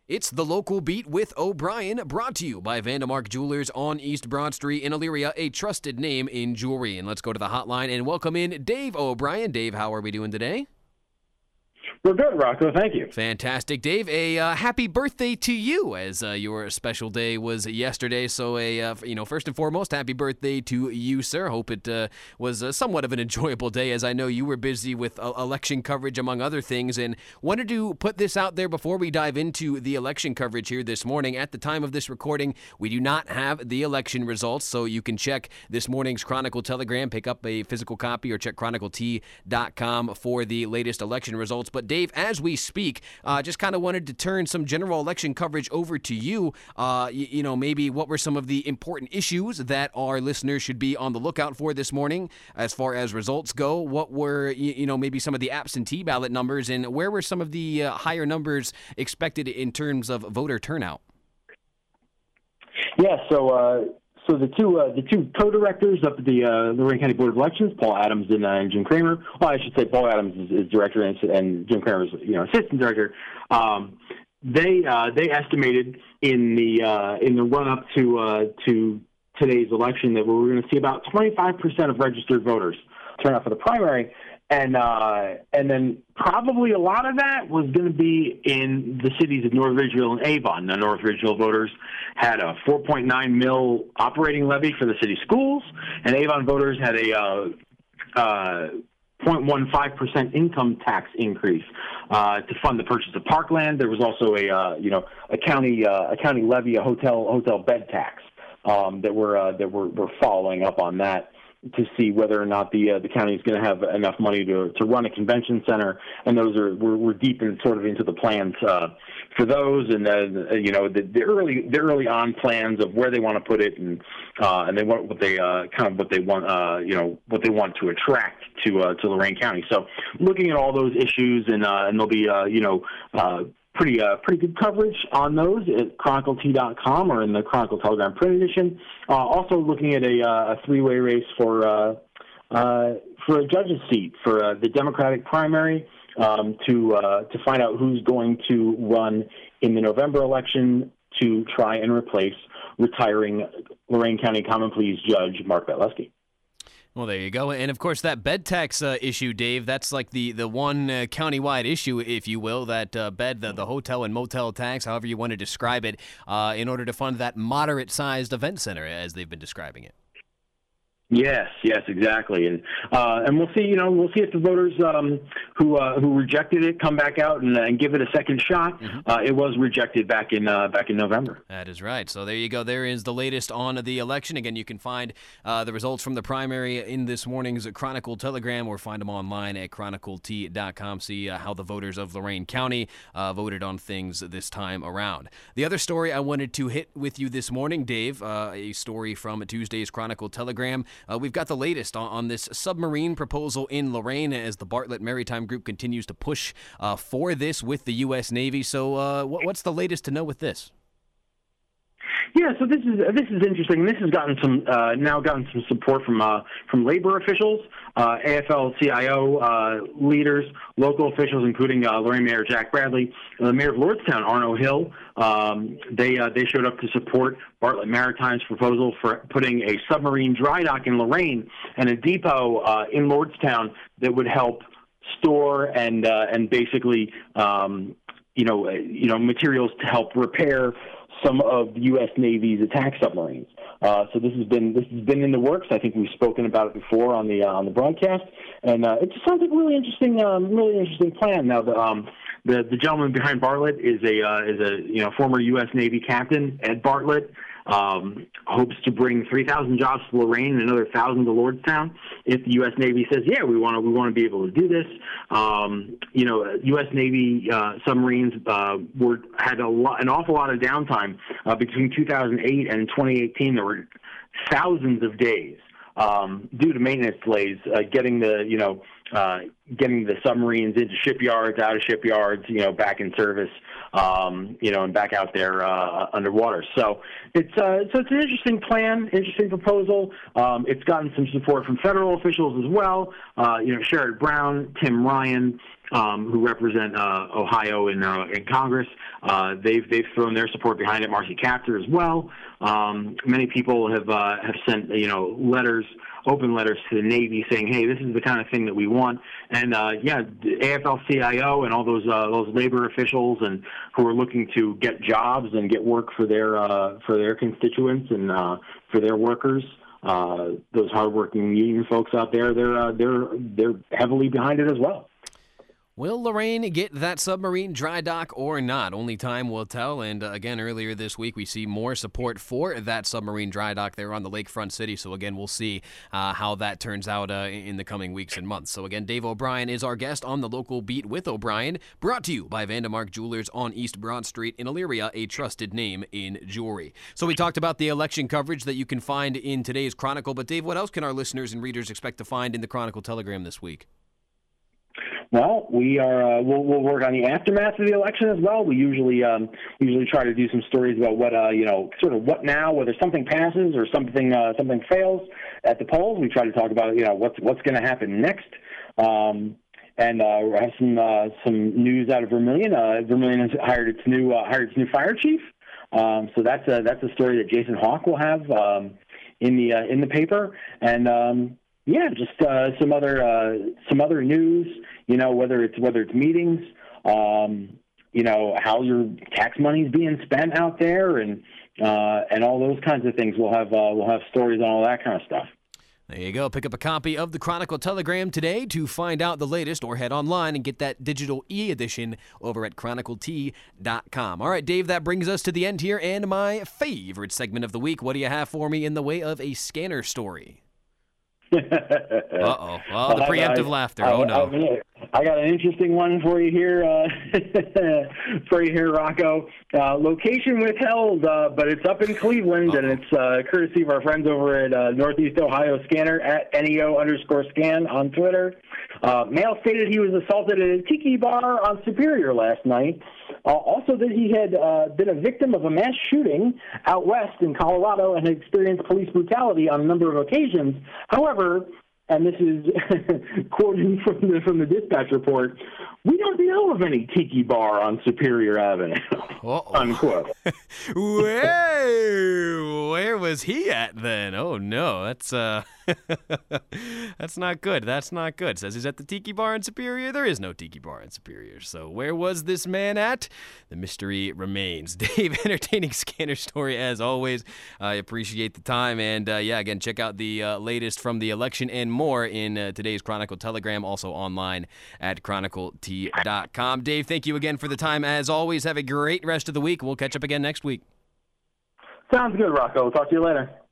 It's the Local Beat with O'Brien, brought to you by Vandemark Jewelers on East Broad Street in Elyria, a trusted name in jewelry. And let's go to the hotline and welcome in Dave O'Brien. Dave, how are we doing today? We're good, Rocco. Thank you. Fantastic, Dave. A happy birthday to you, as your special day was yesterday. So, first and foremost, happy birthday to you, sir. Hope it was somewhat of an enjoyable day, as I know you were busy with election coverage, among other things. And wanted to put this out there before we dive into the election coverage here this morning. At the time of this recording, we do not have the election results, so you can check this morning's Chronicle Telegram, pick up a physical copy, or check chroniclet.com for the latest election results. But Dave, as we speak, just kind of wanted to turn some general election coverage over to you. Maybe what were some of the important issues that our listeners should be on the lookout for this morning as far as results go? What were, maybe some of the absentee ballot numbers, and where were some of the higher numbers expected in terms of voter turnout? Yeah, so the two co-directors of the Lorain County Board of Elections, Paul Adams and Jim Kramer. Well, I should say Paul Adams is director and Jim Kramer is assistant director. They estimated in the run up to today's election that we were going to see about 25% of registered voters turn out for the primary. And then probably a lot of that was going to be in the cities of North Ridgeville and Avon. Now, North Ridgeville voters had a $4.9 million operating levy for the city schools, and Avon voters had a 0.15% income tax increase to fund the purchase of parkland. There was also a county levy, a hotel bed tax that we're following up on that to see whether or not the county is going to have enough money to run a convention center, and we're deep in sort of into the plans for those, and the early on plans of where they want to put it, and they want what they want to attract to Lorain County. So looking at all those issues, and there'll be pretty good coverage on those at chroniclet.com or in the Chronicle Telegram print edition. Also looking at a three-way race for a judge's seat for the Democratic primary to find out who's going to run in the November election to try and replace retiring Lorain County Common Pleas Judge Mark Betlesky. Well, there you go. And, of course, that bed tax issue, Dave, that's like the one countywide issue, if you will, that the hotel and motel tax, however you want to describe it, in order to fund that moderate-sized event center, as they've been describing it. Yes, exactly, and we'll see. We'll see if the voters who rejected it come back out and give it a second shot. Mm-hmm. It was rejected back in November. That is right. So there you go. There is the latest on the election. Again, you can find the results from the primary in this morning's Chronicle Telegram, or find them online at chroniclet.com. See how the voters of Lorain County voted on things this time around. The other story I wanted to hit with you this morning, Dave, a story from Tuesday's Chronicle Telegram. We've got the latest on this submarine proposal in Lorain as the Bartlett Maritime Group continues to push for this with the U.S. Navy. So what's the latest to know with this? Yeah, so this is interesting. This has gotten some support from labor officials, AFL-CIO leaders, local officials, including Lorain Mayor Jack Bradley, the Mayor of Lordstown, Arno Hill. They showed up to support Bartlett Maritime's proposal for putting a submarine dry dock in Lorain and a depot in Lordstown that would help store and basically materials to help repair some of the U.S. Navy's attack submarines. So this has been in the works. I think we've spoken about it before on the broadcast, and it just sounds like a really interesting plan. Now the gentleman behind Bartlett is a former U.S. Navy captain, Ed Bartlett. Hopes to bring 3,000 jobs to Lorain and another 1,000 to Lordstown. If the U.S. Navy says, yeah, we want to be able to do this. U.S. Navy submarines had an awful lot of downtime between 2008 and 2018. There were thousands of days due to maintenance delays getting the submarines into shipyards, out of shipyards, back in service. and back out there underwater. So it's an interesting plan, interesting proposal. It's gotten some support from federal officials as well. Sherrod Brown, Tim Ryan, who represent Ohio in Congress. They've thrown their support behind it. Marcy Kaptur as well. Many people have sent open letters to the Navy saying, hey, this is the kind of thing that we want. And the AFL-CIO and all those labor officials and who are looking to get jobs and get work for their constituents and for their workers. Those hardworking union folks out there, they're heavily behind it as well. Will Lorain get that submarine dry dock or not? Only time will tell. And again, earlier this week, we see more support for that submarine dry dock there on the lakefront city. So again, we'll see how that turns out in the coming weeks and months. So again, Dave O'Brien is our guest on the Local Beat with O'Brien, brought to you by Vandemark Jewelers on East Broad Street in Elyria, a trusted name in jewelry. So we talked about the election coverage that you can find in today's Chronicle. But Dave, what else can our listeners and readers expect to find in the Chronicle Telegram this week? Well, we are. We'll work on the aftermath of the election as well. We usually try to do some stories about what sort of what now, whether something passes or something fails at the polls. We try to talk about what's going to happen next. And we have some news out of Vermilion. Vermilion has hired its new fire chief. So that's a story that Jason Hawk will have in the paper. And just some other news. Whether it's meetings, how your tax money is being spent out there, and all those kinds of things. We'll have stories on all that kind of stuff. There you go. Pick up a copy of the Chronicle Telegram today to find out the latest, or head online and get that digital e-edition over at chroniclet.com. All right, Dave, that brings us to the end here, and my favorite segment of the week. What do you have for me in the way of a scanner story? Uh-oh. Oh, the preemptive laughter. Oh, no. I got an interesting one for you here, Rocco. Location withheld, but it's up in Cleveland, and it's courtesy of our friends over at Northeast Ohio Scanner at NEO_scan on Twitter. Male stated he was assaulted at a tiki bar on Superior last night. Also that he had been a victim of a mass shooting out west in Colorado and had experienced police brutality on a number of occasions. However, and this is quoting from the dispatch report, we don't know of any tiki bar on Superior Avenue, unquote. Where was he at then? Oh, no, that's that's not good. That's not good. Says he's at the tiki bar in Superior. There is no tiki bar in Superior. So where was this man at? The mystery remains. Dave, entertaining scanner story as always. I appreciate the time. And again, check out the latest from the election and more in today's Chronicle Telegram, also online at chroniclet.com. Dave, thank you again for the time as always. Have a great rest of the week. We'll catch up again next week. Sounds good, Rocco. We'll talk to you later.